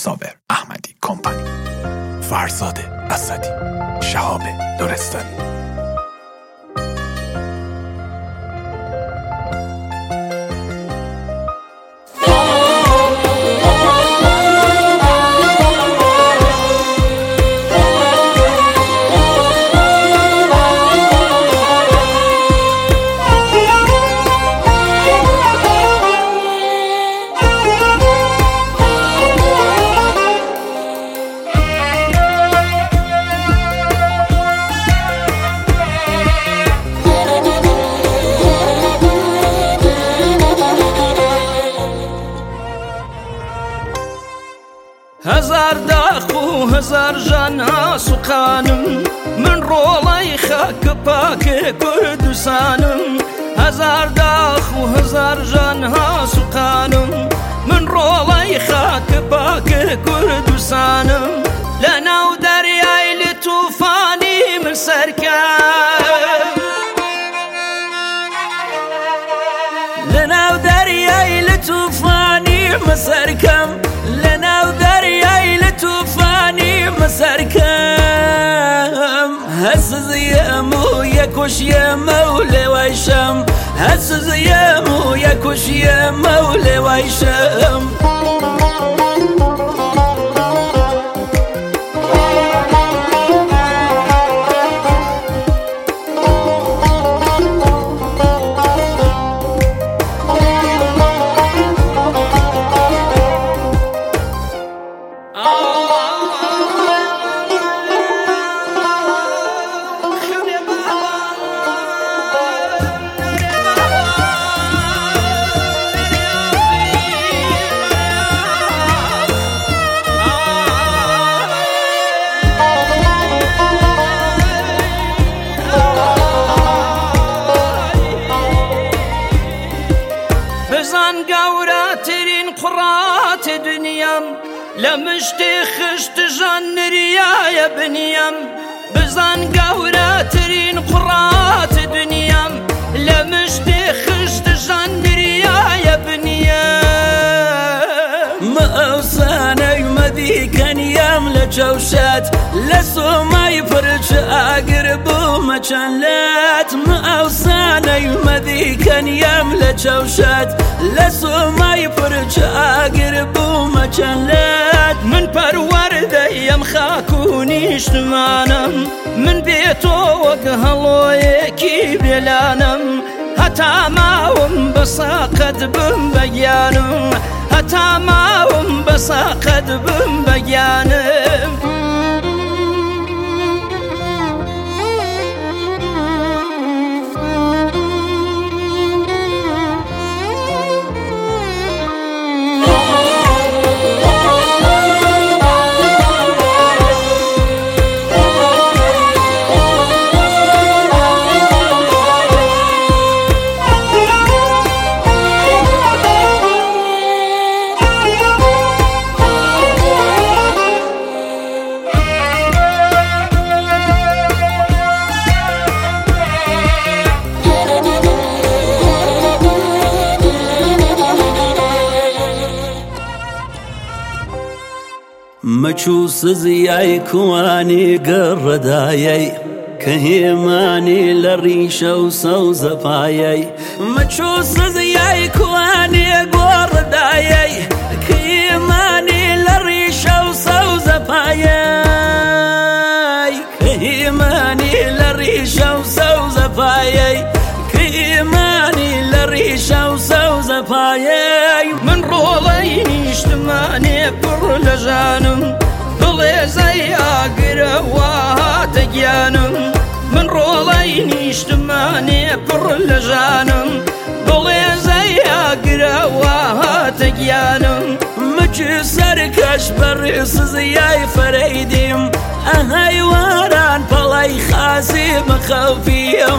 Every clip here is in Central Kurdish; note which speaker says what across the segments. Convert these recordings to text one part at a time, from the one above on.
Speaker 1: صابر احمدی کمپانی، فرزاد اسدی، شهاب لرستانی.
Speaker 2: هزار داخ و هزار جان سوقانم، من ڕۆڵەی خاک پاک کوردستانم. هزار داخ و هزار جان سوقانم، من ڕۆڵەی خاک پاک کوردستانم. لەناو دەریای لە تووفانی من سەرکەم، لەناو دەریای لە تووفانی من سەرکەم، لەناو دەریای لە تووفانی من سەرکەم. هەسزیم و یەکوشیەمە و لێوای شەم، هەسزیم و یەکوشیەمە و لێوای شەم. بزان گەورەترین قوڕات دنیام، لە مشتی خشت ژەنریایە بنیام. بزان گەورەترین قوڕات دنیام، لە مشتی خشت ژەنریایە بنیام. مەئەوسانەی مەدیکەنیام لە جەوشەت، لە سۆمای پرچ ئاگر بوومە چەند لات. مەئەوسانەی مەدیکەنیام لە جەوشەت، لە سۆمای پرچ ئاگر بوومە چەند لات. من پەروەردەی ئەم خاک و نیشتمانم، من بێتۆ وەک هەڵۆیەکی بێلانم. هەتا ماوم بە ساقەت بم بەگیانم، هەتا ماوم بە ساقەت بم بەگیانم.
Speaker 3: مەچوو سزیای کوانی گەڕەدایەی، کە هێمانی لە ڕیشە و سەوزە پایەی. مەچوو سزیای کوانی گۆڕەدایەی، کە هێمانی لە ڕیشە و سەوزە پایەی. کە هێمانی لە ڕیشە و سەوزە پایەی، کە هێمانی لە ڕیشە و سەوزە پایەی.
Speaker 2: من ڕۆڵەی نیشتمانێ پڕ لە ژانم، دڵێزەی ئاگرەوە هاتە گیانم. من ڕۆڵەی نیشتمانێ پڕ لە ژانم، دڵێزەی ئاگرەوە هاتە گیانم.
Speaker 3: مچ سەرکەش بەڕێ سزیای فەرەیدیم، ئەهای واران پەڵەی خاسی بەخەوفیم.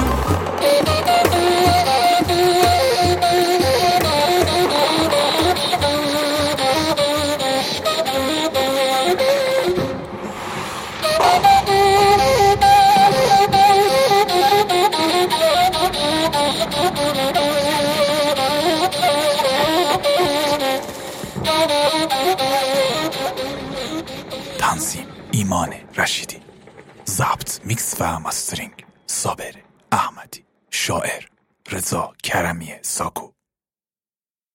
Speaker 1: تنظیم ایمان رشیدی، ضبط میکس و ماسترینگ صابر احمدی، شاعر رضا کرمی ساکو.